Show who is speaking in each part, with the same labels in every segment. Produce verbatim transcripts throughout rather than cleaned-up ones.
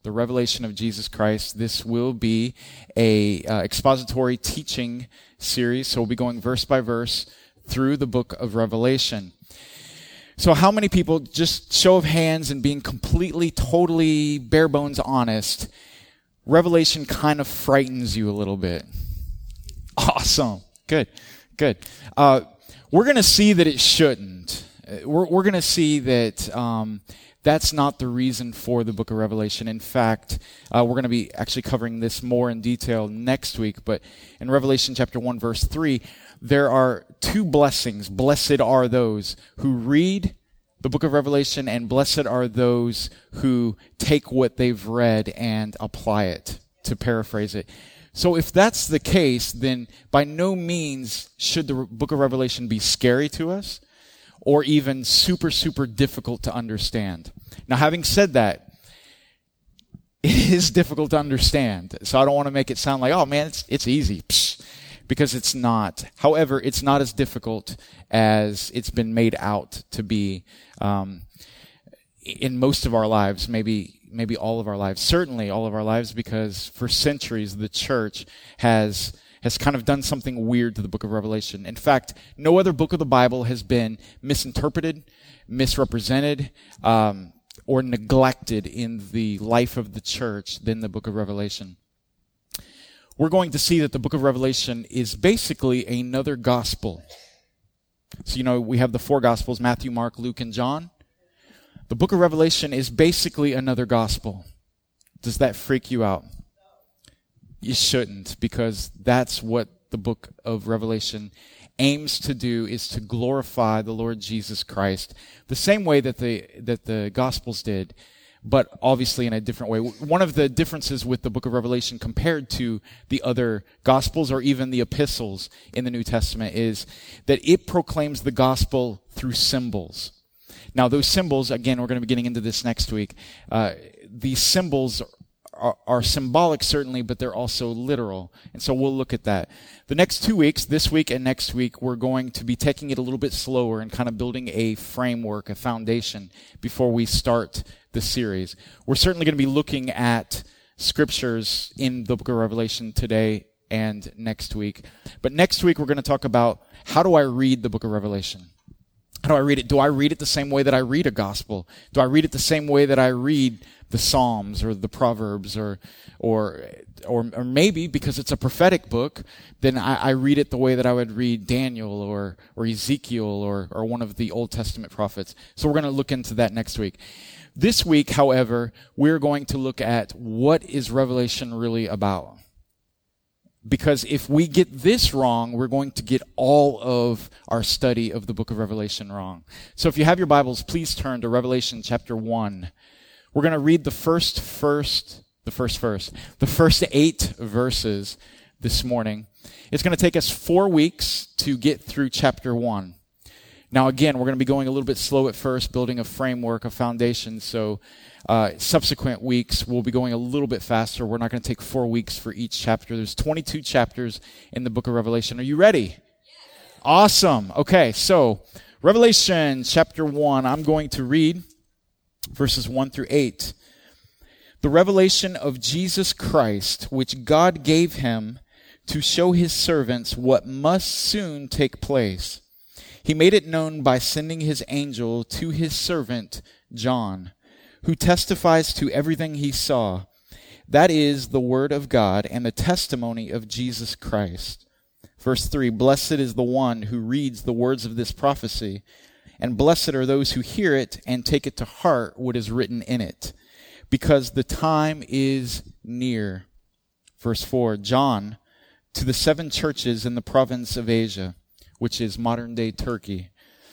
Speaker 1: the revelation of Jesus Christ. This will be a uh, expository teaching series, so we'll be going verse by verse through the book of Revelation. So how many people, just show of hands and being completely, totally bare bones honest, Revelation kind of frightens you a little bit? Awesome. Good. Good. Uh, we're going to see that it shouldn't. We're, we're going to see that um, that's not the reason for the book of Revelation. In fact, uh, we're going to be actually covering this more in detail next week. But in Revelation chapter one, verse three, there are two blessings. Blessed are those who read the book of Revelation, and blessed are those who take what they've read and apply it, to paraphrase it. So if that's the case, then by no means should the book of Revelation be scary to us or even super, super difficult to understand. Now, having said that, it is difficult to understand. So I don't want to make it sound like, oh man, it's it's easy. Psh, because it's not. However, it's not as difficult as it's been made out to be um, in most of our lives, maybe maybe all of our lives, certainly all of our lives, because for centuries the church has has kind of done something weird to the book of Revelation. In fact, no other book of the Bible has been misinterpreted, misrepresented, um, or neglected in the life of the church than the book of Revelation. We're going to see that the book of Revelation is basically another gospel. So, you know, we have the four gospels, Matthew, Mark, Luke, and John. The book of Revelation is basically another gospel. Does that freak you out? You shouldn't, because that's what the book of Revelation aims to do, is to glorify the Lord Jesus Christ the same way that the that the gospels did, but obviously in a different way. One of the differences with the book of Revelation compared to the other gospels or even the epistles in the New Testament is that it proclaims the gospel through symbols. Now, those symbols, again, we're going to be getting into this next week. Uh, these symbols are, are symbolic, certainly, but they're also literal. And so we'll look at that. The next two weeks, this week and next week, we're going to be taking it a little bit slower and kind of building a framework, a foundation, before we start the series. We're certainly going to be looking at scriptures in the book of Revelation today and next week. But next week, we're going to talk about, how do I read the book of Revelation? How do I read it? Do I read it the same way that I read a gospel? Do I read it the same way that I read the Psalms or the Proverbs, or or or, or maybe because it's a prophetic book, then I, I read it the way that I would read Daniel or or Ezekiel or or one of the Old Testament prophets. So we're going to look into that next week. This week, however, we're going to look at what is Revelation really about. Because if we get this wrong, we're going to get all of our study of the book of Revelation wrong. So if you have your Bibles, please turn to Revelation chapter one. We're going to read the first first, the first verse, the first eight verses this morning. It's going to take us four weeks to get through chapter one. Now again, we're going to be going a little bit slow at first, building a framework, a foundation, so Uh, subsequent weeks, we'll be going a little bit faster. We're not going to take four weeks for each chapter. There's twenty-two chapters in the book of Revelation. Are you ready? Yes. Awesome. Okay, so Revelation chapter one, I'm going to read verses one through eight. The revelation of Jesus Christ, which God gave him to show his servants what must soon take place. He made it known by sending his angel to his servant John, who testifies to everything he saw. That is the word of God and the testimony of Jesus Christ. Verse three, blessed is the one who reads the words of this prophecy, and blessed are those who hear it and take it to heart what is written in it, because the time is near. Verse four, John, to the seven churches in the province of Asia, which is modern-day Turkey.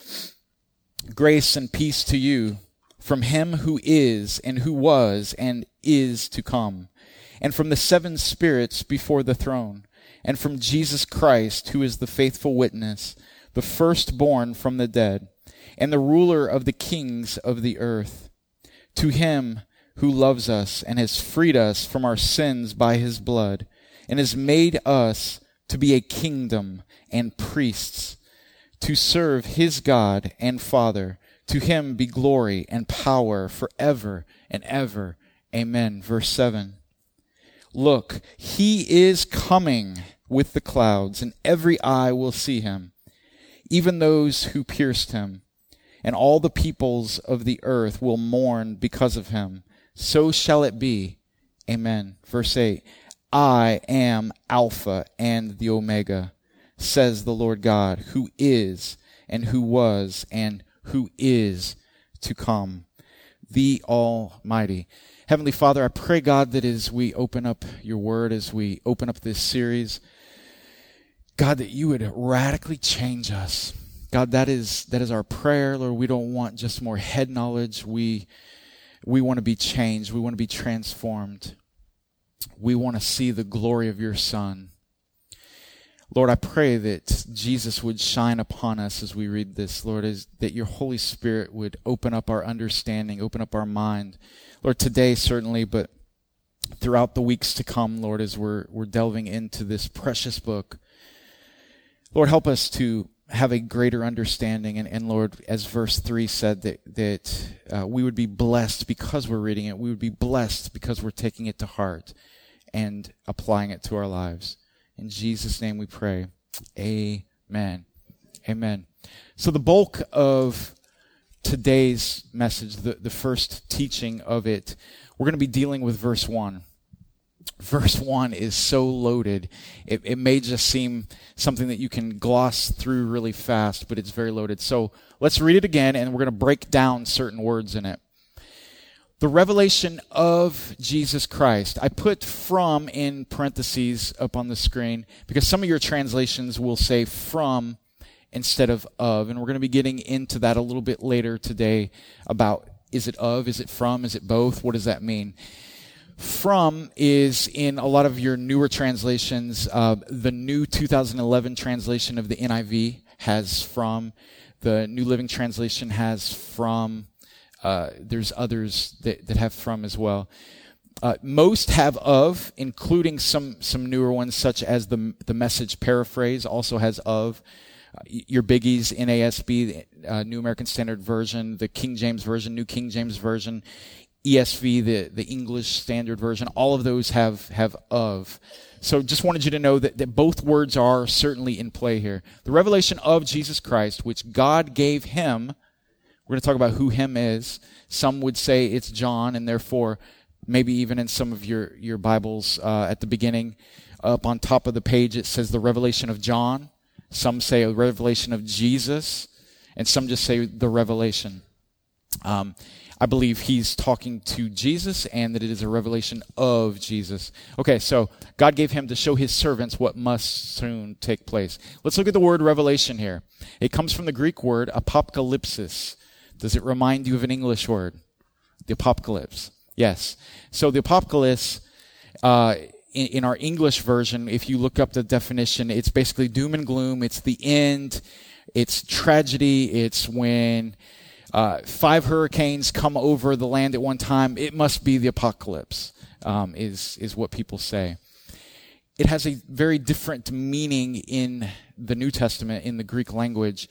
Speaker 1: Grace and peace to you, from him who is, and who was, and is to come, and from the seven spirits before the throne, and from Jesus Christ, who is the faithful witness, the firstborn from the dead, and the ruler of the kings of the earth. To him who loves us, and has freed us from our sins by his blood, and has made us to be a kingdom and priests, to serve his God and Father. To him be glory and power forever and ever. Amen. Verse seven. Look, he is coming with the clouds, and every eye will see him, even those who pierced him, and all the peoples of the earth will mourn because of him. So shall it be. Amen. Verse eight. I am Alpha and the Omega, says the Lord God, who is, and who was, and who is to come, the Almighty. Heavenly Father, I pray, God, that as we open up your word, as we open up this series, God, that you would radically change us. God, that is that is our prayer, Lord. We don't want just more head knowledge. We we want to be changed. We want to be transformed. We want to see the glory of your Son. Lord, I pray that Jesus would shine upon us as we read this, Lord, as, that your Holy Spirit would open up our understanding, open up our mind. Lord, today certainly, but throughout the weeks to come, Lord, as we're we're delving into this precious book. Lord, help us to have a greater understanding, and, and Lord, as verse three said, that, that uh, we would be blessed because we're reading it. We would be blessed because we're taking it to heart and applying it to our lives. In Jesus' name we pray. Amen. Amen. So the bulk of today's message, the, the first teaching of it, we're going to be dealing with verse one. Verse one is so loaded. It, it may just seem something that you can gloss through really fast, but it's very loaded. So let's read it again, and we're going to break down certain words in it. The revelation of Jesus Christ. I put from in parentheses up on the screen because some of your translations will say from instead of of, and we're going to be getting into that a little bit later today about is it of, is it from, is it both, what does that mean? From is in a lot of your newer translations. Uh, the new two thousand eleven translation of the N I V has from. The New Living Translation has from. Uh, there's others that, that have from as well. Uh, most have of, including some some newer ones such as the the Message Paraphrase also has of. Uh, your biggies, N A S B, uh, New American Standard Version, the King James Version, New King James Version, E S V, the, the English Standard Version, all of those have, have of. So just wanted you to know that, that both words are certainly in play here. The revelation of Jesus Christ, which God gave him. We're going to talk about who him is. Some would say it's John, and therefore, maybe even in some of your, your Bibles uh, at the beginning, up on top of the page, it says the revelation of John. Some say a revelation of Jesus, and some just say the revelation. Um, I believe he's talking to Jesus and that it is a revelation of Jesus. Okay, so God gave him to show his servants what must soon take place. Let's look at the word revelation here. It comes from the Greek word apocalypsis. Does it remind you of an English word? The apocalypse. Yes. So the apocalypse, uh, in, in our English version, if you look up the definition, it's basically doom and gloom. It's the end. It's tragedy. It's when uh, five hurricanes come over the land at one time. It must be the apocalypse, um, is, is what people say. It has a very different meaning in the New Testament, in the Greek language.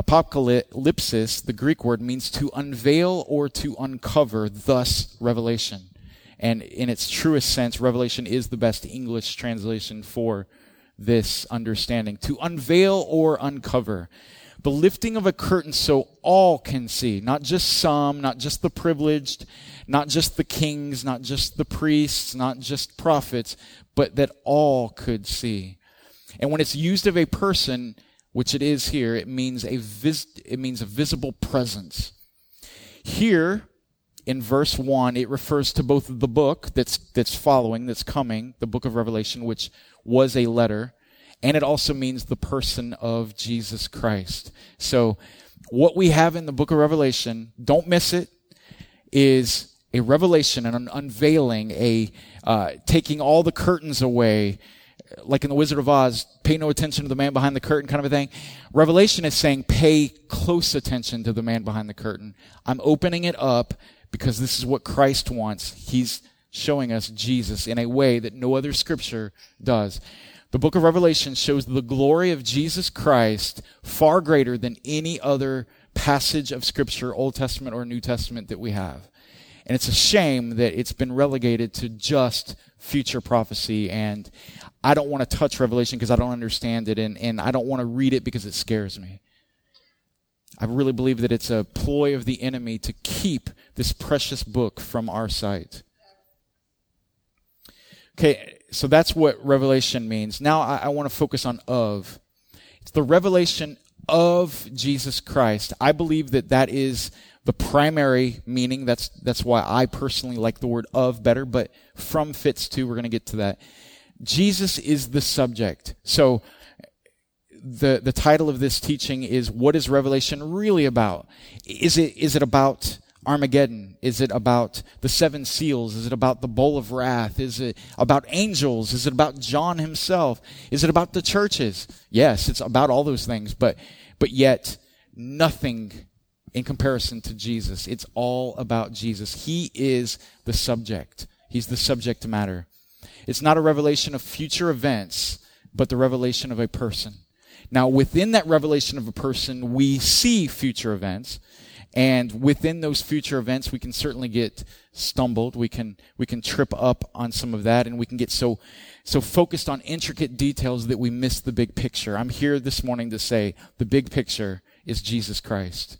Speaker 1: Apocalypsis, the Greek word, means to unveil or to uncover, thus revelation. And in its truest sense, revelation is the best English translation for this understanding. To unveil or uncover. The lifting of a curtain so all can see, not just some, not just the privileged, not just the kings, not just the priests, not just prophets, but that all could see. And when it's used of a person, which it is here, it means a vis- it means a visible presence. Here, in verse one, it refers to both the book that's that's following, that's coming, the book of Revelation, which was a letter, and it also means the person of Jesus Christ. So what we have in the book of Revelation, don't miss it, is a revelation, an unveiling, a uh, taking all the curtains away, like in The Wizard of Oz, pay no attention to the man behind the curtain kind of a thing. Revelation is saying pay close attention to the man behind the curtain. I'm opening it up because this is what Christ wants. He's showing us Jesus in a way that no other scripture does. The book of Revelation shows the glory of Jesus Christ far greater than any other passage of scripture, Old Testament or New Testament, that we have. And it's a shame that it's been relegated to just future prophecy. And I don't want to touch Revelation because I don't understand it. And, and I don't want to read it because it scares me. I really believe that it's a ploy of the enemy to keep this precious book from our sight. Okay, so that's what revelation means. Now I, I want to focus on of. It's the revelation of Jesus Christ. I believe that that is the primary meaning. That's that's why I personally like the word of better, but from fits too. We're going to get to that. Jesus is the subject. So the the title of this teaching is, what is Revelation really about? Is it is it about Armageddon? Is it about the seven seals? Is it about the bowl of wrath? Is it about angels? Is it about John himself? Is it about the churches? Yes, it's about all those things, but but yet nothing in comparison to Jesus. It's all about Jesus. He is the subject. He's the subject matter. It's not a revelation of future events, but the revelation of a person. Now, within that revelation of a person, we see future events. And within those future events, we can certainly get stumbled. We can we can trip up on some of that, and we can get so so focused on intricate details that we miss the big picture. I'm here this morning to say the big picture is Jesus Christ.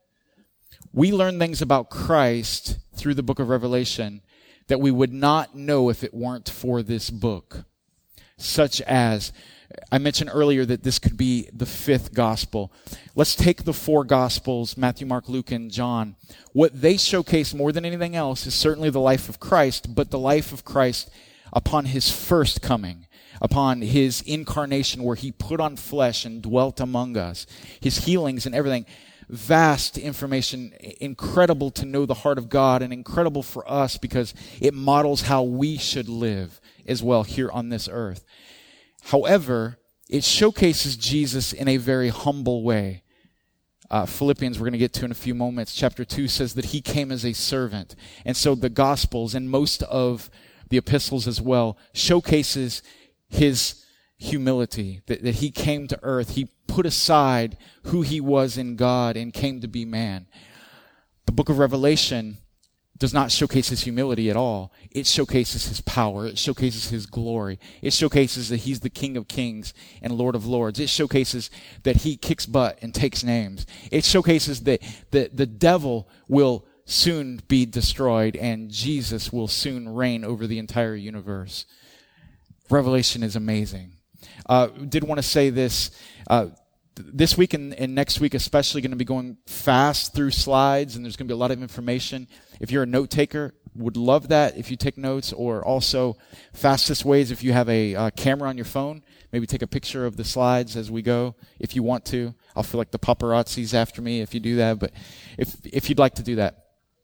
Speaker 1: We learn things about Christ through the book of Revelation that we would not know if it weren't for this book, such as, I mentioned earlier that this could be the fifth gospel. Let's take the four gospels, Matthew, Mark, Luke, and John. What they showcase more than anything else is certainly the life of Christ, but the life of Christ upon his first coming, upon his incarnation where he put on flesh and dwelt among us, his healings and everything. Vast information, incredible to know the heart of God, and incredible for us because it models how we should live as well here on this earth. However, it showcases Jesus in a very humble way. Uh, Philippians, we're going to get to in a few moments, chapter two says that he came as a servant. And so the Gospels and most of the epistles as well showcases his humility, that, that he came to earth. He put aside who he was in God and came to be man. The book of Revelation does not showcase his humility at all. It showcases his power. It showcases his glory. It showcases that he's the King of Kings and Lord of Lords. It showcases that he kicks butt and takes names. It showcases that the, the devil will soon be destroyed and Jesus will soon reign over the entire universe. Revelation is amazing. Uh, did want to say this. Uh, This week and, and next week especially going to be going fast through slides, and there's going to be a lot of information. If you're a note taker, would love that if you take notes, or also fastest ways if you have a uh, camera on your phone, maybe take a picture of the slides as we go if you want to. I'll feel like the paparazzi's after me if you do that, but if if you'd like to do that.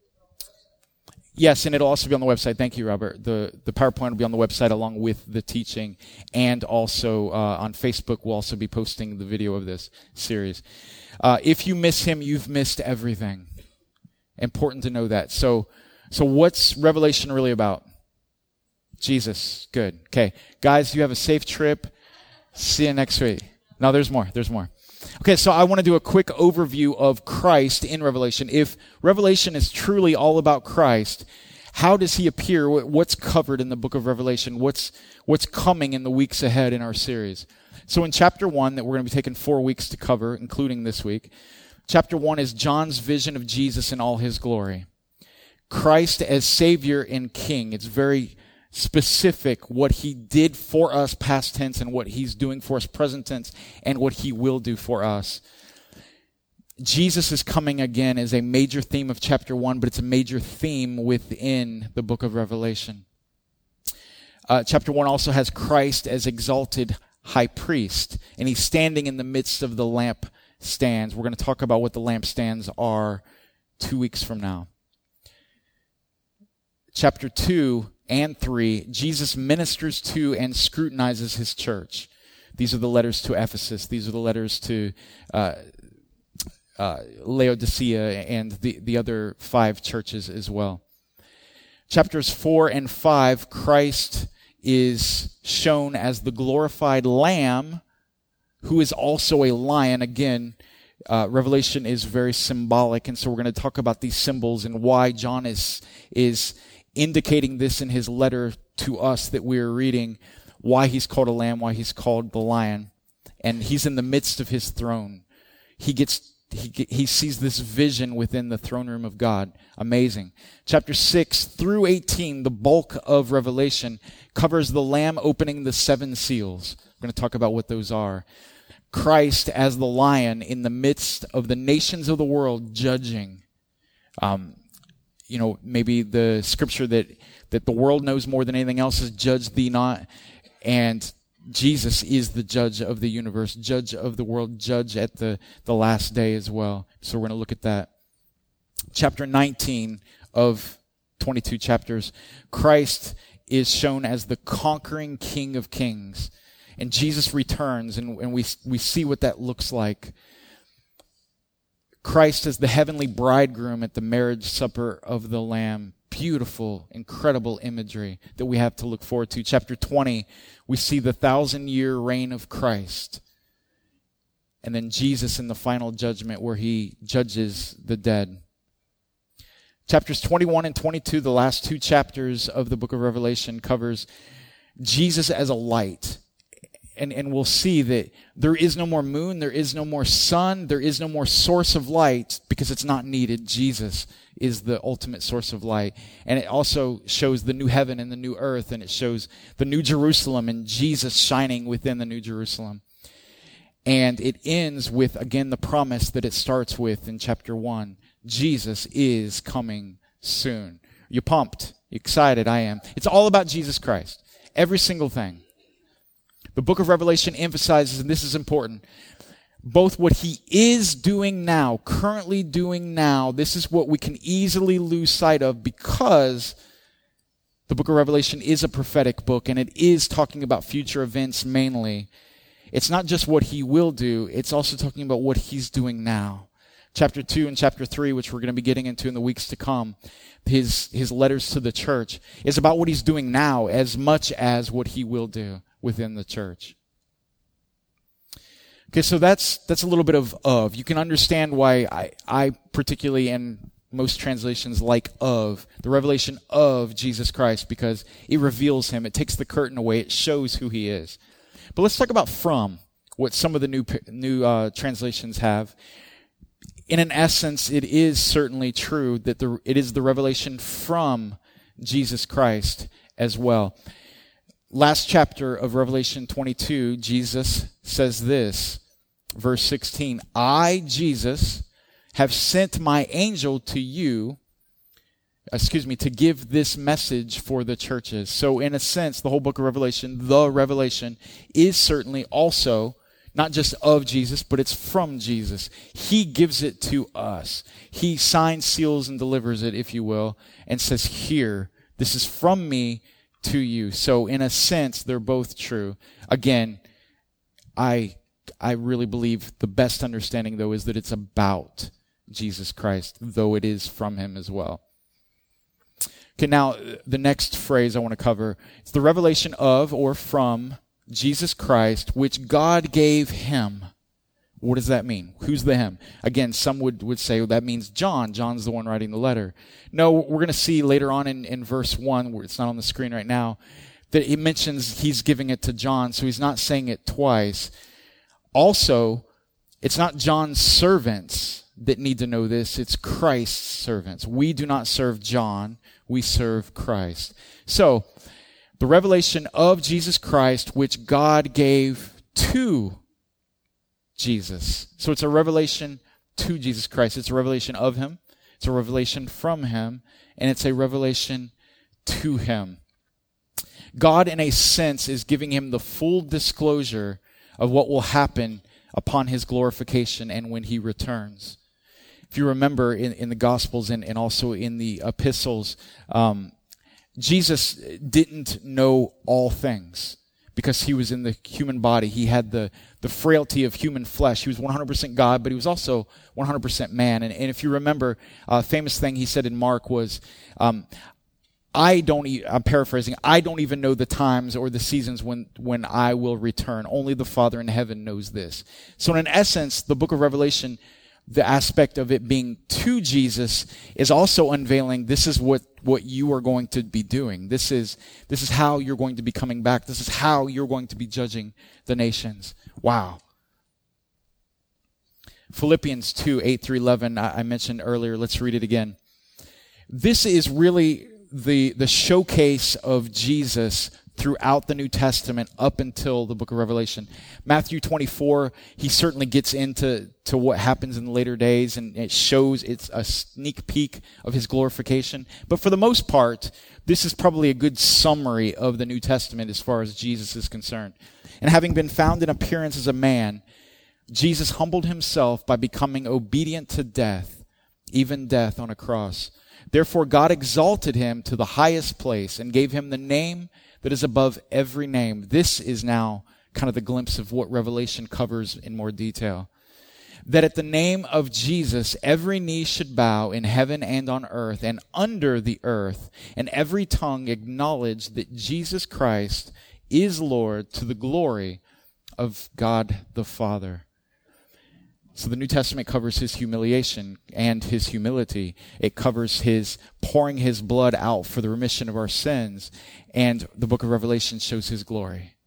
Speaker 1: Yes, and it'll also be on the website. Thank you, Robert. The the PowerPoint will be on the website along with the teaching, and also uh, on Facebook we'll also be posting the video of this series. Uh, if you miss him, you've missed everything. Important to know that. So, so what's Revelation really about? Jesus. Good. Okay, guys, you have a safe trip. See you next week. No, there's more. There's more. Okay, so I want to do a quick overview of Christ in Revelation. If Revelation is truly all about Christ, how does he appear? What's covered in the book of Revelation? What's what's coming in the weeks ahead in our series? So in chapter one, that we're going to be taking four weeks to cover, including this week, chapter one is John's vision of Jesus in all his glory. Christ as Savior and King. It's very specific what he did for us past tense and what he's doing for us present tense and what he will do for us. Jesus is coming again is a major theme of chapter one, but it's a major theme within the book of Revelation. Uh, chapter one also has Christ as exalted high priest, and he's standing in the midst of the lampstands. We're going to talk about what the lampstands are two weeks from now. Chapter two and three, Jesus ministers to and scrutinizes his church. These are the letters to Ephesus. These are the letters to uh, uh, Laodicea and the, the other five churches as well. Chapters four and five, Christ is shown as the glorified Lamb, who is also a lion. Again, uh, Revelation is very symbolic, and so we're going to talk about these symbols and why John is is indicating this in his letter to us that we are reading, why he's called a lamb, why he's called the lion, and he's in the midst of his throne. He gets he he sees this vision within the throne room of God. Amazing. Chapter six through eighteen, the bulk of Revelation covers the lamb opening the seven seals. We're going to talk about what those are. Christ as the lion in the midst of the nations of the world judging. Um, you know, maybe the scripture that, that the world knows more than anything else is judge thee not. And Jesus is the judge of the universe, judge of the world, judge at the, the last day as well. So we're going to look at that. Chapter nineteen of twenty-two chapters, Christ is shown as the conquering King of Kings. And Jesus returns, and, and we we see what that looks like. Christ is the heavenly bridegroom at the marriage supper of the Lamb. Beautiful, incredible imagery that we have to look forward to. Chapter twenty, we see the thousand-year reign of Christ. And then Jesus in the final judgment where he judges the dead. Chapters twenty-one and twenty-two, the last two chapters of the book of Revelation, covers Jesus as a light. And, and we'll see that there is no more moon, there is no more sun, there is no more source of light because it's not needed. Jesus is the ultimate source of light. And it also shows the new heaven and the new earth, and it shows the new Jerusalem and Jesus shining within the new Jerusalem. And it ends with, again, the promise that it starts with in chapter one. Jesus is coming soon. You pumped? You excited? I am. It's all about Jesus Christ. Every single thing. The book of Revelation emphasizes, and this is important, both what he is doing now, currently doing now. This is what we can easily lose sight of because the book of Revelation is a prophetic book and it is talking about future events mainly. It's not just what he will do, it's also talking about what he's doing now. Chapter two and chapter three, which we're going to be getting into in the weeks to come, his, his letters to the church, is about what he's doing now as much as what he will do within the church. Okay, so that's that's a little bit of of. You can understand why I, I particularly, and most translations like of, the revelation of Jesus Christ, because it reveals him. It takes the curtain away. It shows who he is. But let's talk about from, what some of the new new uh, translations have. In an essence, it is certainly true that the, it is the revelation from Jesus Christ as well. Last chapter of Revelation twenty-two, Jesus says this, verse sixteen, I, Jesus, have sent my angel to you, excuse me, to give this message for the churches. So in a sense, the whole book of Revelation, the Revelation, is certainly also not just of Jesus, but it's from Jesus. He gives it to us. He signs, seals, and delivers it, if you will, and says, here, this is from me to you. So in a sense, they're both true. Again, I I really believe the best understanding, though, is that it's about Jesus Christ, though it is from him as well. Okay, now the next phrase I want to cover, it's the revelation of or from Jesus Christ, which God gave him. What does that mean? Who's the him? Again, some would, would say well, that means John. John's the one writing the letter. No, we're going to see later on in, in verse one, where it's not on the screen right now, that it mentions he's giving it to John, so he's not saying it twice. Also, it's not John's servants that need to know this, it's Christ's servants. We do not serve John, we serve Christ. So, the revelation of Jesus Christ, which God gave to Jesus. So it's a revelation to Jesus Christ. It's a revelation of him. It's a revelation from him. And it's a revelation to him. God, in a sense, is giving him the full disclosure of what will happen upon his glorification and when he returns. If you remember in, in the Gospels and, and also in the epistles, um, Jesus didn't know all things because he was in the human body. He had the, the frailty of human flesh. He was one hundred percent God, but he was also one hundred percent man. And, and if you remember, a famous thing he said in Mark was, um, I don't, e- I'm paraphrasing, I don't even know the times or the seasons when, when I will return. Only the Father in heaven knows this. So in essence, the book of Revelation, the aspect of it being to Jesus is also unveiling this is what, what you are going to be doing. This is, this is how you're going to be coming back. This is how you're going to be judging the nations. Wow. Philippians two, eight through eleven, I, I mentioned earlier. Let's read it again. This is really the, the showcase of Jesus throughout the New Testament up until the book of Revelation. Matthew twenty-four, he certainly gets into to what happens in the later days, and it shows it's a sneak peek of his glorification. But for the most part, this is probably a good summary of the New Testament as far as Jesus is concerned. And having been found in appearance as a man, Jesus humbled himself by becoming obedient to death, even death on a cross. Therefore, God exalted him to the highest place and gave him the name that is above every name. This is now kind of the glimpse of what Revelation covers in more detail. That at the name of Jesus, every knee should bow in heaven and on earth and under the earth, and every tongue acknowledge that Jesus Christ is Lord, to the glory of God the Father. So the New Testament covers his humiliation and his humility. It covers his pouring his blood out for the remission of our sins. And the book of Revelation shows his glory.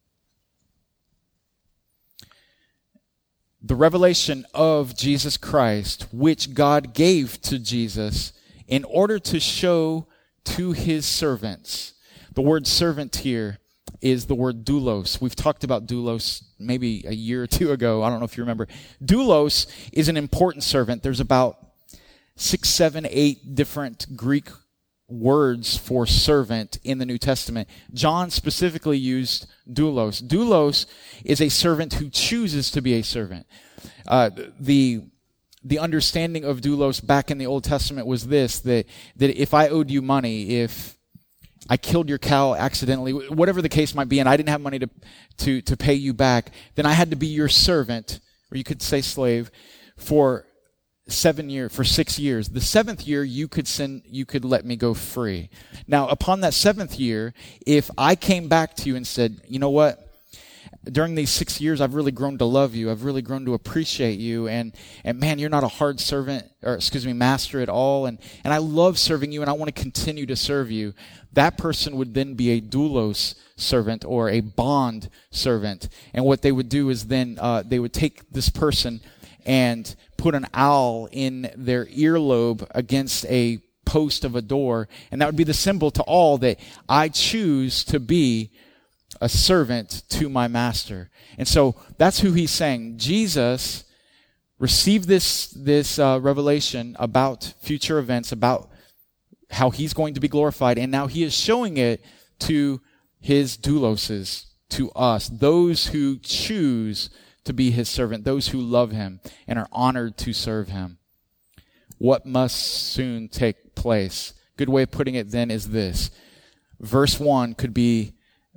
Speaker 1: The revelation of Jesus Christ, which God gave to Jesus in order to show to his servants. The word servant here is the word doulos. We've talked about doulos maybe a year or two ago. I don't know if you remember. Doulos is an important servant. There's about six, seven, eight different Greek words for servant in the New Testament. John specifically used doulos. Doulos is a servant who chooses to be a servant. Uh, the the understanding of doulos back in the Old Testament was this, that, that if I owed you money, if I killed your cow accidentally, whatever the case might be, and I didn't have money to, to, to pay you back, then I had to be your servant, or you could say slave, for seven years, for six years. The seventh year, you could send, you could let me go free. Now, upon that seventh year, if I came back to you and said, you know what? During these six years, I've really grown to love you. I've really grown to appreciate you. And, and man, you're not a hard servant, or excuse me, master at all. And, and I love serving you, and I want to continue to serve you. That person would then be a doulos servant or a bond servant. And what they would do is then uh, they would take this person and put an owl in their earlobe against a post of a door. And that would be the symbol to all that I choose to be a servant to my master. And so that's who he's saying. Jesus received this, this uh, revelation about future events, about how he's going to be glorified, and now he is showing it to his douloses, to us, those who choose to be his servant, those who love him and are honored to serve him. What must soon take place? Good way of putting it then is this. Verse one could be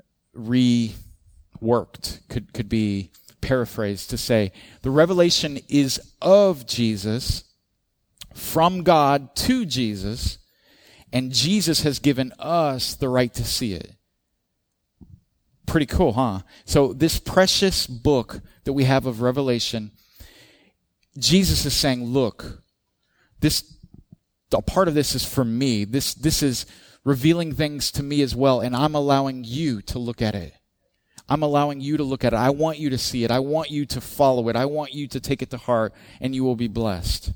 Speaker 1: reworked, could, could be paraphrased to say, the revelation is of Jesus, from God to Jesus, and Jesus has given us the right to see it. Pretty cool, huh? So this precious book that we have of Revelation, Jesus is saying, look, this, a part of this is for me. This, this is revealing things to me as well, and I'm allowing you to look at it. I'm allowing you to look at it. I want you to see it. I want you to follow it. I want you to take it to heart, and you will be blessed.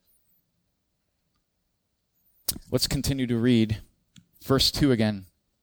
Speaker 1: Let's continue to read verse two again.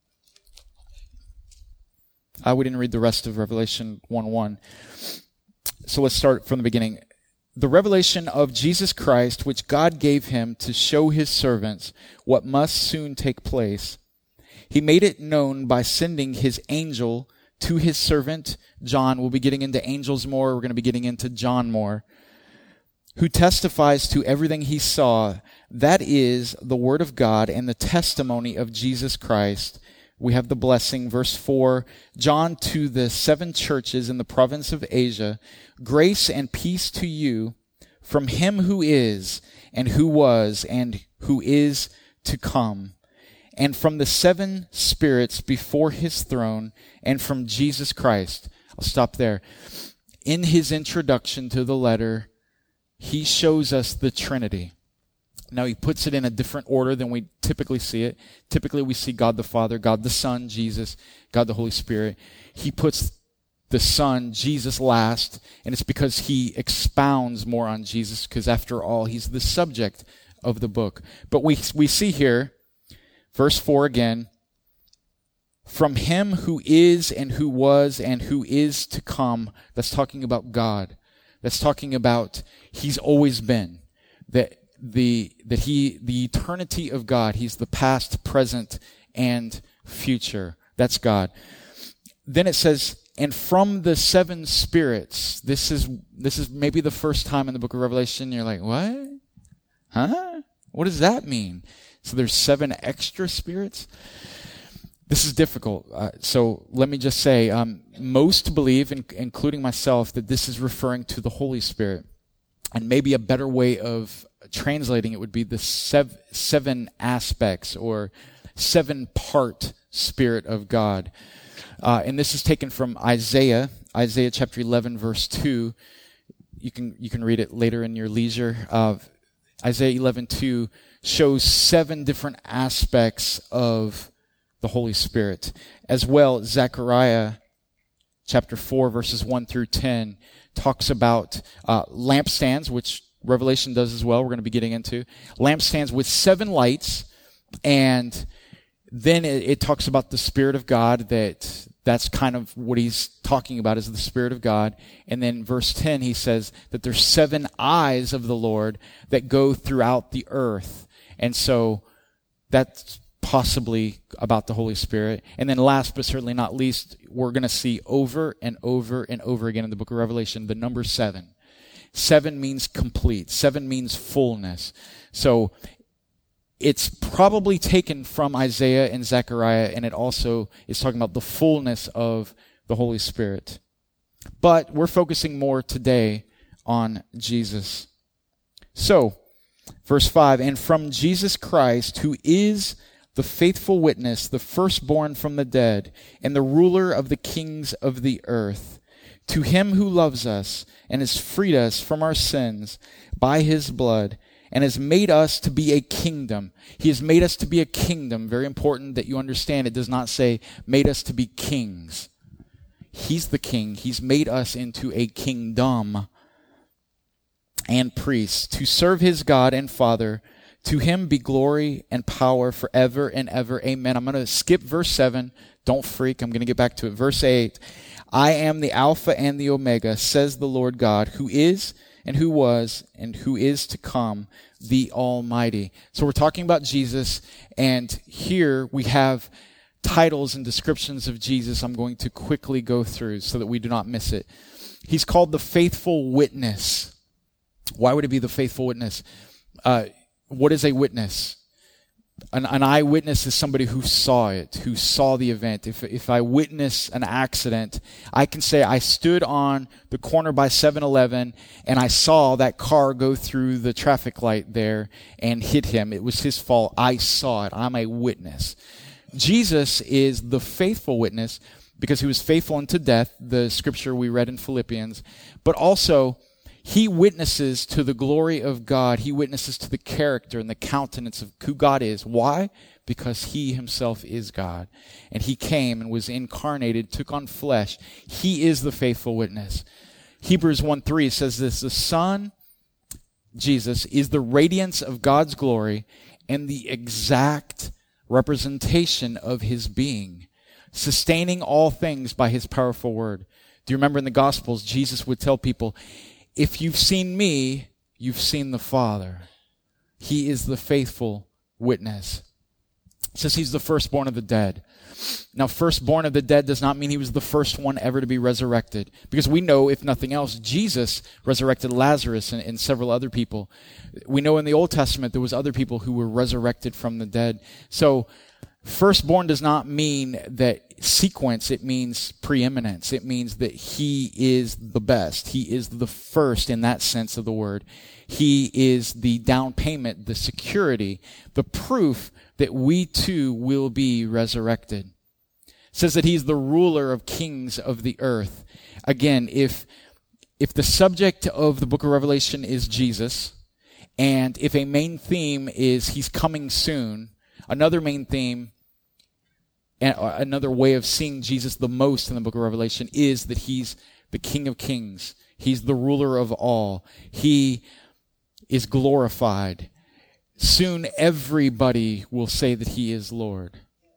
Speaker 1: Uh, we didn't read the rest of Revelation one one. So let's start from the beginning. The revelation of Jesus Christ, which God gave him to show his servants what must soon take place. He made it known by sending his angel to his servant John. We'll be getting into angels more. We're going to be getting into John more. Who testifies to everything he saw. That is the word of God and the testimony of Jesus Christ. We have the blessing, verse four. John, to the seven churches in the province of Asia, grace and peace to you from him who is, and who was, and who is to come, and from the seven spirits before his throne, and from Jesus Christ. I'll stop there. In his introduction to the letter, he shows us the Trinity. Now, he puts it in a different order than we typically see it. Typically, we see God the Father, God the Son, Jesus, God the Holy Spirit. He puts the Son, Jesus, last, and it's because he expounds more on Jesus, because after all, he's the subject of the book. But we we see here, verse four again, from him who is and who was and who is to come. That's talking about God. That's talking about he's always been. That the that he the eternity of God. He's the past, present, and future. That's God. Then it says, and from the seven spirits. This is this is maybe the first time in the book of Revelation you're like, what? Huh? What does that mean? So there's seven extra spirits? This is difficult. Uh, so let me just say, um, most believe, in, including myself, that this is referring to the Holy Spirit. And maybe a better way of translating it would be the sev- seven aspects or seven-part Spirit of God. Uh, and this is taken from Isaiah, Isaiah chapter eleven, verse two. You can you can read it later in your leisure. Uh, Isaiah eleven two shows seven different aspects of the Holy Spirit. As well, Zechariah chapter four, verses one through ten, talks about uh, lampstands, which Revelation does as well. We're going to be getting into lampstands with seven lights, and then it, it talks about the Spirit of God. That that's kind of what he's talking about, is the Spirit of God. And then verse ten, he says that there's seven eyes of the Lord that go throughout the earth, and so that's possibly about the Holy Spirit. And then last but certainly not least, we're going to see over and over and over again in the book of Revelation the number seven. Seven means complete. Seven means fullness. So it's probably taken from Isaiah and Zechariah, and it also is talking about the fullness of the Holy Spirit. But we're focusing more today on Jesus. So, verse five, and from Jesus Christ, who is the faithful witness, the firstborn from the dead, and the ruler of the kings of the earth, to him who loves us and has freed us from our sins by his blood, and has made us to be a kingdom. He has made us to be a kingdom. Very important that you understand, it does not say made us to be kings. He's the king. He's made us into a kingdom and priests to serve his God and Father. To him be glory and power forever and ever. Amen. I'm going to skip verse seven. Don't freak. I'm going to get back to it. Verse eight. I am the Alpha and the Omega, says the Lord God, who is and who was and who is to come, the Almighty. So we're talking about Jesus, and here we have titles and descriptions of Jesus I'm going to quickly go through so that we do not miss it. He's called the faithful witness. Why would it be the faithful witness? Uh, What is a witness? An, an eyewitness is somebody who saw it, who saw the event. If if I witness an accident, I can say I stood on the corner by seven eleven and I saw that car go through the traffic light there and hit him. It was his fault. I saw it. I'm a witness. Jesus is the faithful witness because he was faithful unto death, the scripture we read in Philippians, but also he witnesses to the glory of God. He witnesses to the character and the countenance of who God is. Why? Because he himself is God. And he came and was incarnated, took on flesh. He is the faithful witness. Hebrews one three says this, the Son, Jesus, is the radiance of God's glory and the exact representation of his being, sustaining all things by his powerful word. Do you remember in the Gospels, Jesus would tell people, if you've seen me, you've seen the Father. He is the faithful witness. It says he's the firstborn of the dead. Now, firstborn of the dead does not mean he was the first one ever to be resurrected. Because we know, if nothing else, Jesus resurrected Lazarus and, and several other people. We know in the Old Testament there was other people who were resurrected from the dead. So, firstborn does not mean that sequence, it means preeminence. It means that he is the best. He is the first in that sense of the word. He is the down payment, the security, the proof that we too will be resurrected. It says that he's the ruler of kings of the earth. Again, if if the subject of the book of Revelation is Jesus, and if a main theme is he's coming soon, another main theme, and another way of seeing Jesus the most in the book of Revelation is that he's the King of Kings. He's the ruler of all. He is glorified. Soon everybody will say that he is Lord.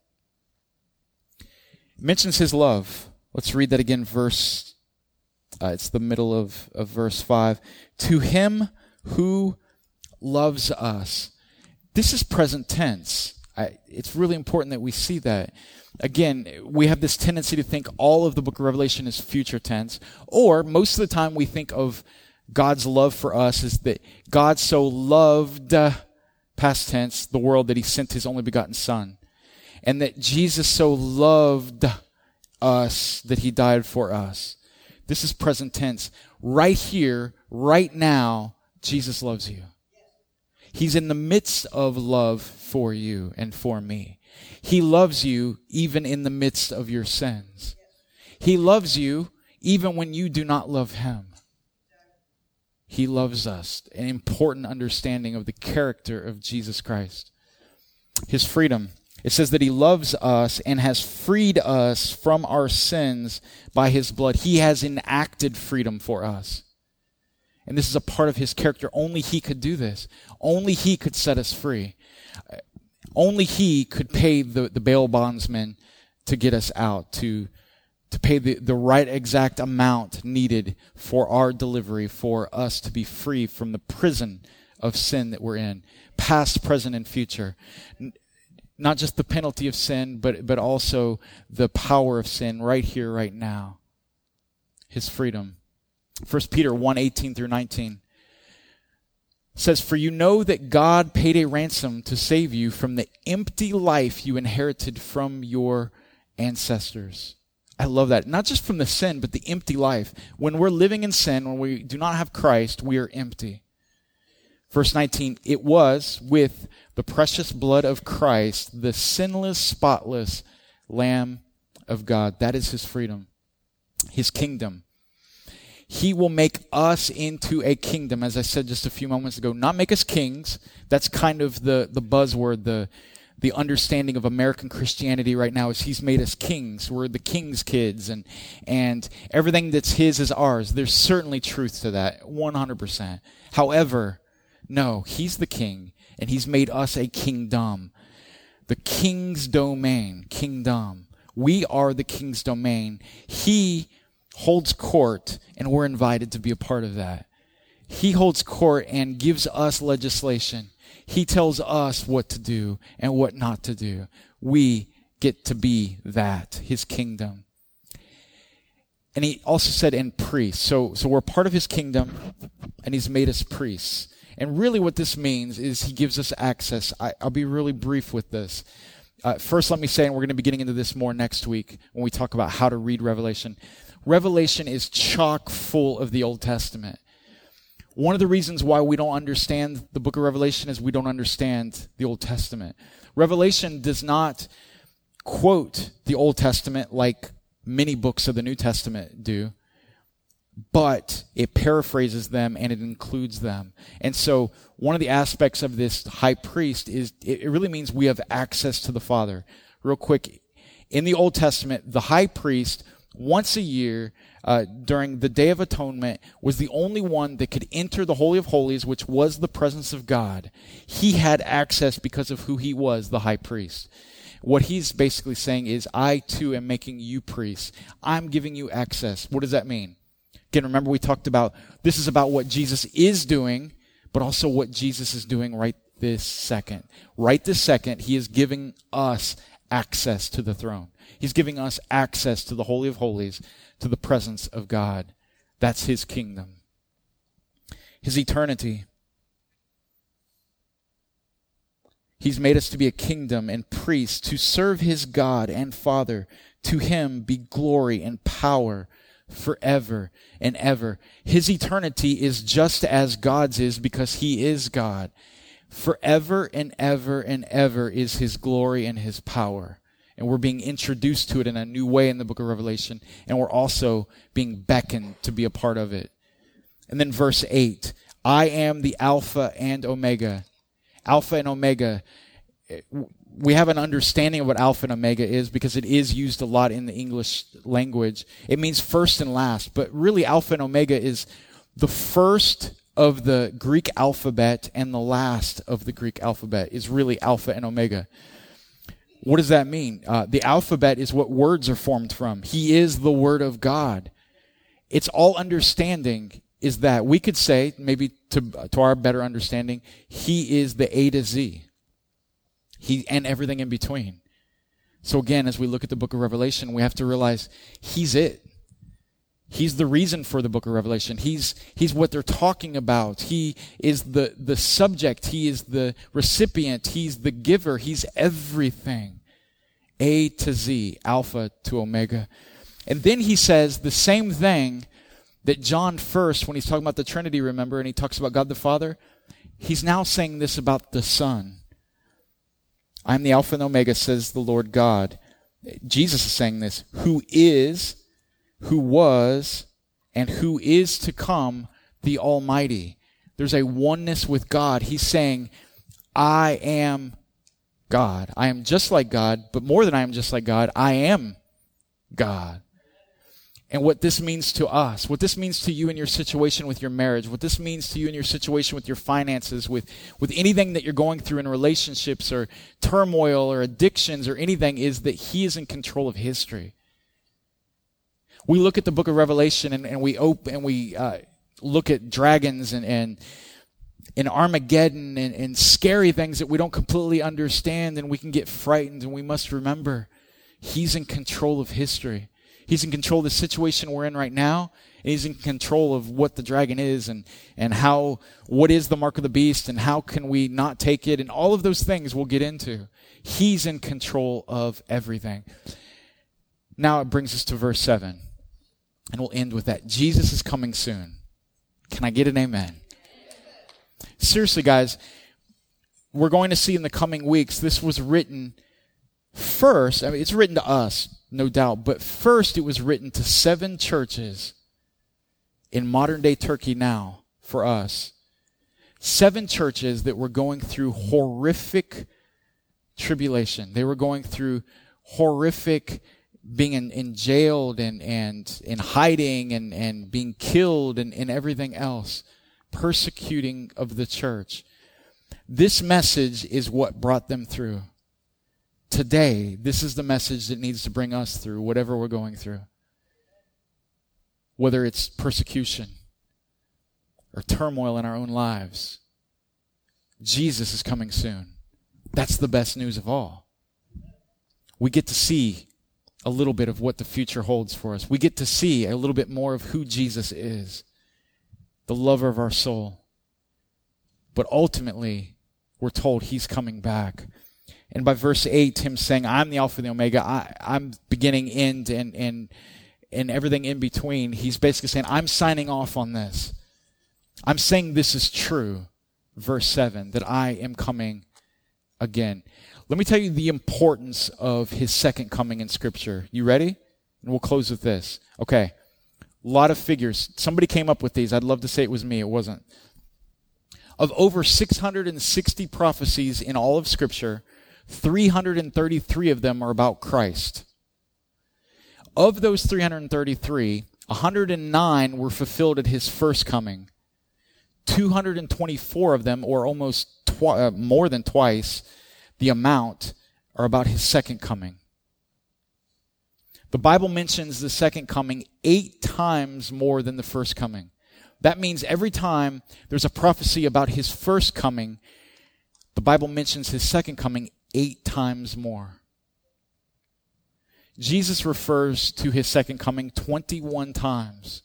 Speaker 1: It mentions his love. Let's read that again, verse, uh, it's the middle of, of verse five. To him who loves us. This is present tense. I, it's really important that we see that. Again, we have this tendency to think all of the book of Revelation is future tense, or most of the time we think of God's love for us as that God so loved, uh, past tense, the world that he sent his only begotten Son, and that Jesus so loved us that he died for us. This is present tense. Right here, right now, Jesus loves you. He's in the midst of love for you and for me. He loves you even in the midst of your sins. He loves you even when you do not love him. He loves us. An important understanding of the character of Jesus Christ. His freedom. It says that he loves us and has freed us from our sins by his blood. He has enacted freedom for us. And this is a part of his character. Only he could do this. Only he could set us free. Only he could pay the, the bail bondsman to get us out, to, to pay the, the right exact amount needed for our delivery, for us to be free from the prison of sin that we're in, past, present, and future. Not just the penalty of sin, but, but also the power of sin right here, right now. His freedom. First Peter one, eighteen through nineteen says, for you know that God paid a ransom to save you from the empty life you inherited from your ancestors. I love that. Not just from the sin, but the empty life. When we're living in sin, when we do not have Christ, we are empty. Verse nineteen, it was with the precious blood of Christ, the sinless, spotless Lamb of God. That is his freedom, his kingdom. He will make us into a kingdom, as I said just a few moments ago. Not make us kings. That's kind of the, the buzzword, the, the understanding of American Christianity right now is he's made us kings. We're the king's kids, and, and everything that's his is ours. There's certainly truth to that, one hundred percent. However, no, he's the king, and he's made us a kingdom. The king's domain, kingdom. We are the king's domain. He holds court, and we're invited to be a part of that. He holds court and gives us legislation. He tells us what to do and what not to do. We get to be that, his kingdom. And he also said, and priests. So, so we're part of his kingdom, and he's made us priests. And really what this means is he gives us access. I, I'll be really brief with this. Uh, first, let me say, and we're going to be getting into this more next week when we talk about how to read Revelation. Revelation is chock full of the Old Testament. One of the reasons why we don't understand the book of Revelation is we don't understand the Old Testament. Revelation does not quote the Old Testament like many books of the New Testament do, but it paraphrases them and it includes them. And so one of the aspects of this high priest is it really means we have access to the Father. Real quick, in the Old Testament, the high priest once a year, uh, during the Day of Atonement, was the only one that could enter the Holy of Holies, which was the presence of God. He had access because of who he was, the high priest. What he's basically saying is, I too am making you priests. I'm giving you access. What does that mean? Again, remember we talked about, this is about what Jesus is doing, but also what Jesus is doing right this second. Right this second, he is giving us access to the throne. He's giving us access to the Holy of Holies, to the presence of God. That's his kingdom. His eternity. He's made us to be a kingdom and priests to serve his God and Father. To him be glory and power forever and ever. His eternity is just as God's is because he is God. Forever and ever and ever is his glory and his power. And we're being introduced to it in a new way in the book of Revelation. And we're also being beckoned to be a part of it. And then verse eight, I am the Alpha and Omega. Alpha and Omega. We have an understanding of what Alpha and Omega is because it is used a lot in the English language. It means first and last. But really Alpha and Omega is the first of the Greek alphabet and the last of the Greek alphabet is really Alpha and Omega. What does that mean? Uh, the alphabet is what words are formed from. He is the Word of God. It's all understanding is that we could say, maybe to, to our better understanding, he is the A to Z. He and everything in between. So again, as we look at the book of Revelation, we have to realize he's it. He's the reason for the book of Revelation. He's he's what they're talking about. He is the, the subject. He is the recipient. He's the giver. He's everything. A to Z, Alpha to Omega. And then he says the same thing that John first, when he's talking about the Trinity, remember, and he talks about God the Father, he's now saying this about the Son. I'm the Alpha and Omega, says the Lord God. Jesus is saying this, who is, who was, and who is to come, the Almighty. There's a oneness with God. He's saying, I am God. I am just like God, but more than I am just like God, I am God. And what this means to us, what this means to you in your situation with your marriage, what this means to you in your situation with your finances, with, with anything that you're going through in relationships or turmoil or addictions or anything, is that he is in control of history. We look at the book of Revelation and, and we open and we uh, look at dragons and and, and Armageddon and, and scary things that we don't completely understand, and we can get frightened. And we must remember, he's in control of history. He's in control of the situation we're in right now. And he's in control of what the dragon is and, and how, what is the mark of the beast and how can we not take it, and all of those things we'll get into. He's in control of everything. Now it brings us to verse seven. And we'll end with that. Jesus is coming soon. Can I get an amen? Seriously, guys, we're going to see in the coming weeks, this was written first. I mean, it's written to us, no doubt, but first it was written to seven churches in modern-day Turkey now for us. Seven churches that were going through horrific tribulation. They were going through horrific being in, in jailed and, and in hiding and, and being killed and, and everything else. Persecuting of the church. This message is what brought them through. Today, this is the message that needs to bring us through whatever we're going through. Whether it's persecution or turmoil in our own lives. Jesus is coming soon. That's the best news of all. We get to see a little bit of what the future holds for us. We get to see a little bit more of who Jesus is, the lover of our soul. But ultimately, we're told he's coming back. And by verse eight, him saying, I'm the Alpha and the Omega, I, I'm beginning, end, and, and, and everything in between. He's basically saying, I'm signing off on this. I'm saying this is true. Verse seven, that I am coming again. Let me tell you the importance of his second coming in Scripture. You ready? And we'll close with this. Okay. A lot of figures. Somebody came up with these. I'd love to say it was me. It wasn't. Of over six hundred sixty prophecies in all of Scripture, three hundred thirty-three of them are about Christ. Of those three hundred thirty-three, one hundred nine were fulfilled at his first coming. two hundred twenty-four of them, or almost twi- uh, more than twice the amount, are about his second coming. The Bible mentions the second coming eight times more than the first coming. That means every time there's a prophecy about his first coming, the Bible mentions his second coming eight times more. Jesus refers to his second coming twenty-one times.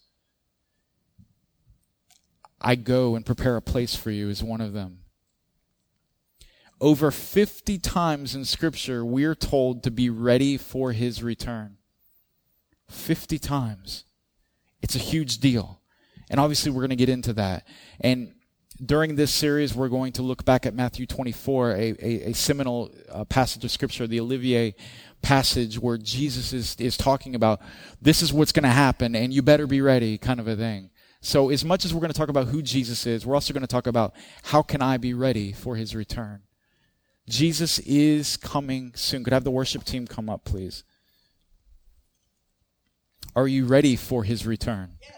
Speaker 1: I go and prepare a place for you is one of them. Over fifty times in Scripture, we're told to be ready for his return. fifty times. It's a huge deal. And obviously we're going to get into that. And during this series, we're going to look back at Matthew twenty-four, a, a, a seminal uh, passage of Scripture, the Olivier passage, where Jesus is, is talking about, this is what's going to happen, and you better be ready, kind of a thing. So as much as we're going to talk about who Jesus is, we're also going to talk about how can I be ready for his return. Jesus is coming soon. Could I have the worship team come up, please? Are you ready for his return? Yes.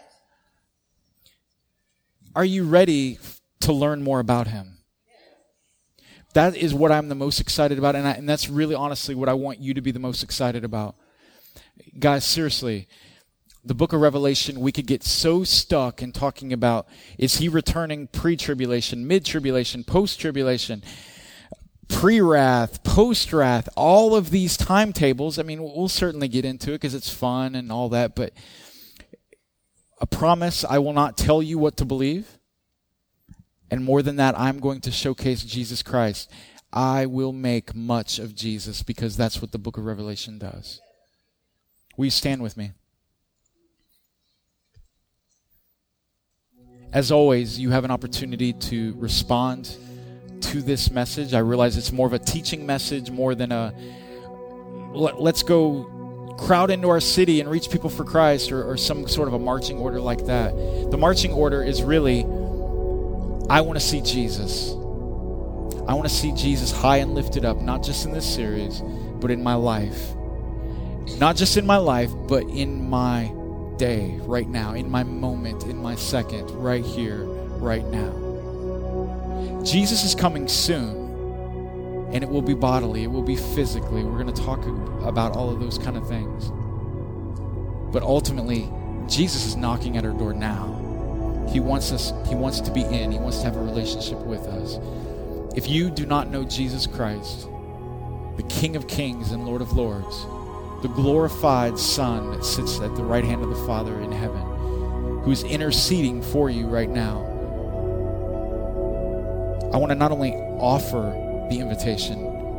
Speaker 1: Are you ready to learn more about him? Yes. That is what I'm the most excited about, and, I, and that's really honestly what I want you to be the most excited about. Guys, seriously, the book of Revelation, we could get so stuck in talking about, is he returning pre-tribulation, mid-tribulation, post-tribulation, pre-wrath, post-wrath, all of these timetables. I mean, we'll certainly get into it because it's fun and all that, but a promise, I will not tell you what to believe. And more than that, I'm going to showcase Jesus Christ. I will make much of Jesus because that's what the book of Revelation does. Will you stand with me? As always, you have an opportunity to respond to this message. I realize it's more of a teaching message more than a let's go crowd into our city and reach people for Christ or, or some sort of a marching order like that. The marching order is really, I want to see Jesus. I want to see Jesus high and lifted up, not just in this series, but in my life. Not just in my life, but in my day, right now, in my moment, in my second, right here, right now. Jesus is coming soon, and it will be bodily, it will be physically. We're going to talk about all of those kind of things. But ultimately, Jesus is knocking at our door now. He wants us, he wants to be in, he wants to have a relationship with us. If you do not know Jesus Christ, the King of Kings and Lord of Lords, the glorified Son that sits at the right hand of the Father in heaven, who is interceding for you right now, I want to not only offer the invitation,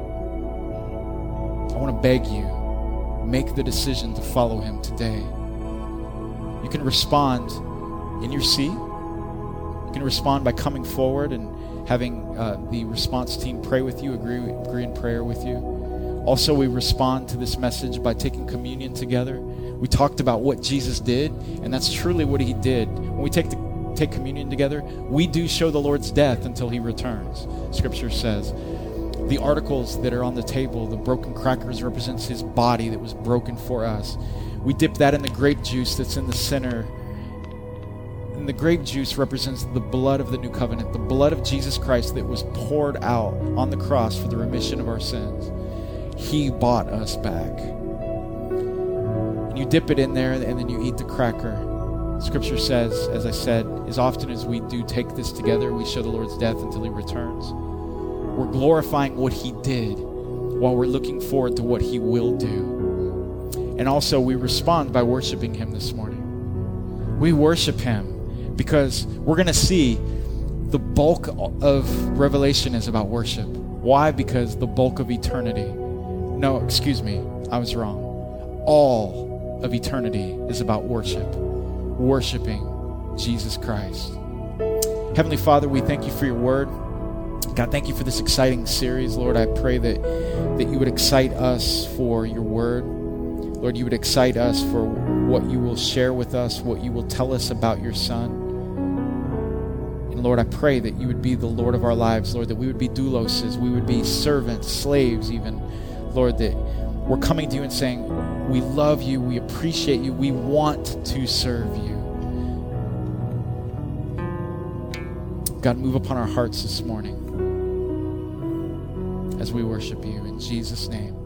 Speaker 1: I want to beg you, make the decision to follow him today. You can respond in your seat. You can respond by coming forward and having uh, the response team pray with you, agree, agree in prayer with you. Also, we respond to this message by taking communion together. We talked about what Jesus did, and that's truly what he did. When we take the take communion together, we do show the Lord's death until he returns. Scripture says the articles that are on the table, the broken crackers, represents his body that was broken for us. We dip that in the grape juice that's in the center, and the grape juice represents the blood of the new covenant, the blood of Jesus Christ that was poured out on the cross for the remission of our sins. He bought us back. And you dip it in there, and then you eat the cracker. Scripture says, as I said, as often as we do take this together, we show the Lord's death until he returns. We're glorifying what he did while we're looking forward to what he will do. And also we respond by worshiping him this morning. We worship him because we're going to see the bulk of Revelation is about worship. Why? Because the bulk of eternity. No, excuse me, I was wrong. All of eternity is about worship. Worshiping Jesus Christ. Heavenly Father, we thank you for your word. God, thank you for this exciting series. Lord, I pray that, that you would excite us for your word. Lord, you would excite us for what you will share with us, what you will tell us about your Son. And Lord, I pray that you would be the Lord of our lives, Lord, that we would be douloses, we would be servants, slaves even. Lord, that we're coming to you and saying, we love you, we appreciate you, we want to serve you. God, move upon our hearts this morning as we worship you in Jesus' name.